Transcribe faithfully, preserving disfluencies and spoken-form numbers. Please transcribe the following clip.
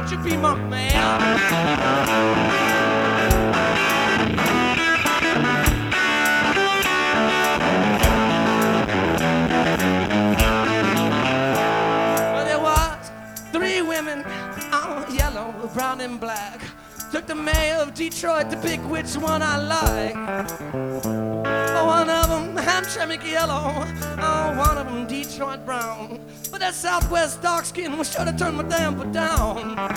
won't you be my man? Brown and black. Took the mayor of Detroit to pick which one I like. Oh, one of them Hamtramck yellow. Oh, one of them Detroit brown. But that Southwest dark skin was sure to turn my damper down.